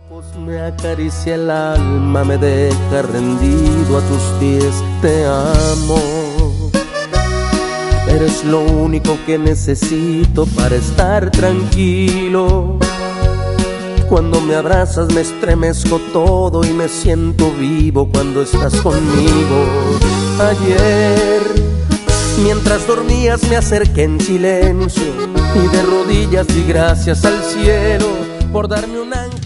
Pues me acaricia el alma, me deja rendido a tus pies. Te amo, eres lo único que necesito para estar tranquilo. Cuando me abrazas me estremezco todo y me siento vivo cuando estás conmigo. Ayer, mientras dormías me acerqué en silencio y de rodillas di gracias al cielo por darme un ángel.